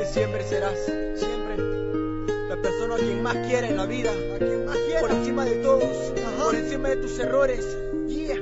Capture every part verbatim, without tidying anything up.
que siempre serás, siempre, la persona a quien más quiere en la vida, a quien más quiere, por encima de todos, ajá, por encima de tus errores, yeah.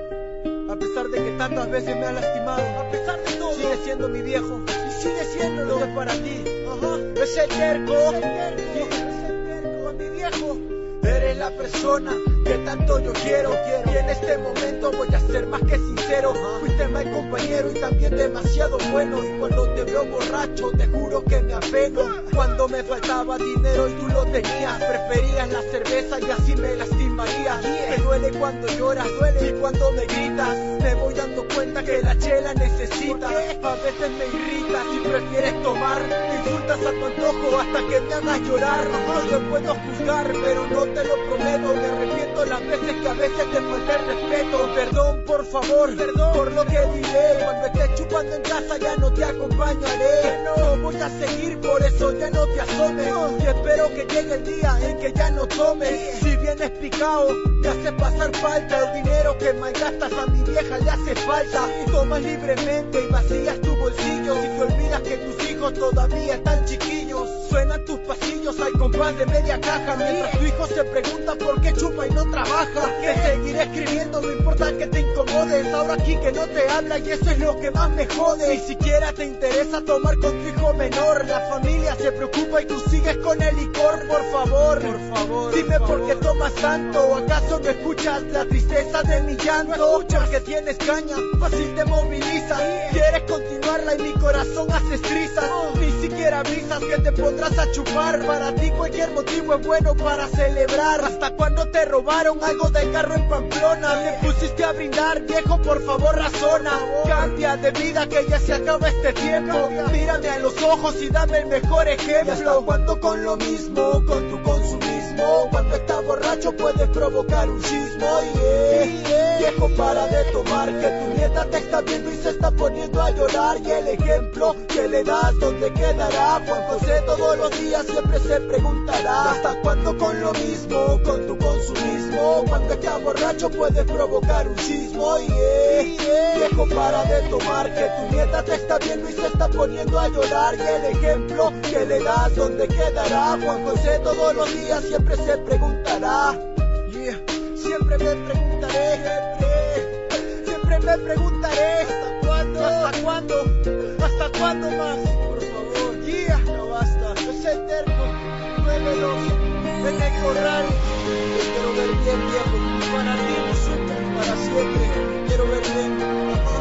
A pesar de que tantas veces me has lastimado, a pesar de todo, sigue siendo mi viejo, y sigue siéndolo, esto es para ti, ajá, ese terco, ese terco, ese terco, mi viejo. Eres la persona que tanto yo quiero, quiero. Y en este momento voy a ser más que sincero. Fuiste mal compañero y también demasiado bueno. Y cuando te veo borracho te juro que me apeno. Cuando me faltaba dinero y tú lo tenías, preferías la cerveza y así me lastimaría. Me duele cuando lloras, duele y cuando me gritas. Me voy dando cuenta que la chela necesitas. A veces me irritas y prefieres tomar. Me insultas a tu antojo hasta que me hagas llorar. No te puedo juzgar, pero no te lo prometo. Me arrepiento las veces que a veces te falté el respeto. Perdón, por favor, perdón por lo que diré. Cuando estés chupando en casa ya no te acompañaré. No voy a seguir, por eso ya no te asomes. Y espero que llegue el día en que ya no tomes. Si vienes picado, te hace pasar falta. El dinero que malgastas a mi vieja le hace falta. Tomas libremente y vacías tu bolsillo. Y te olvidas que tus hijos todavía están chiquillos. Suenan tus pasillos al compás de media caja. Mientras tu hijo se pregunta por qué chupa y no trabaja. Te seguiré escribiendo, no importa que te incomodes. Ahora aquí que no te habla y eso es lo que más me jode. Ni siquiera te interesa tomar con tu hijo menor. La familia se preocupa y tú sigues con el licor. Por favor, por favor, dime por, por qué tomas tanto. ¿Acaso no escuchas la tristeza de mi llanto? No escuchas que tienes caña, fácil te moviliza. Quieres continuarla y mi corazón hace trizas. Ni siquiera avisas que te pondrás a chupar. Para ti cualquier motivo es bueno para celebrar. ¿Hasta cuando te robaron algo del carro en Pamplona? Te pusiste a brindar, viejo, por favor razona. Cambia de vida que ya se acaba este tiempo. Mírame a los ojos y dame el mejor ejemplo. ¿Hasta cuando con lo mismo, con tu consumismo? Cuando estás borracho puedes provocar un sismo. Yeah. Yeah. Viejo, para de tomar, que tu nieta te está viendo y se está poniendo a llorar. Y el ejemplo que le das, ¿dónde quedará? Juan José todos los días siempre se preguntará: ¿hasta cuándo con lo mismo, con tu consumismo? Cuando estás borracho puedes provocar un sismo. Yeah. Yeah. Viejo, para de tomar, que tu nieta te está viendo y se está poniendo a llorar. Y el ejemplo que le das, ¿dónde quedará? Juan José todos los días siempre se preguntará. Yeah. Siempre me preguntaré, siempre, siempre me preguntaré: ¿hasta cuándo? ¿Hasta cuándo? ¿Hasta cuándo más? Por favor, yeah, no basta. Ese terco, nueve dos, en el corral. Te quiero ver bien, viejo. Para ti, súper, para siempre. Quiero ver bien. Ajá.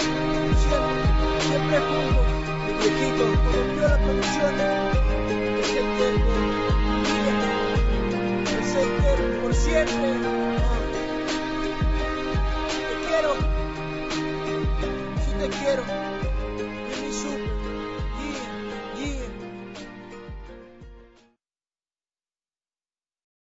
Siempre, siempre juntos. Mi viejito, rompió la producción. Ese terco, yeah. Ese terco, por siempre. Te quiero, sí te quiero.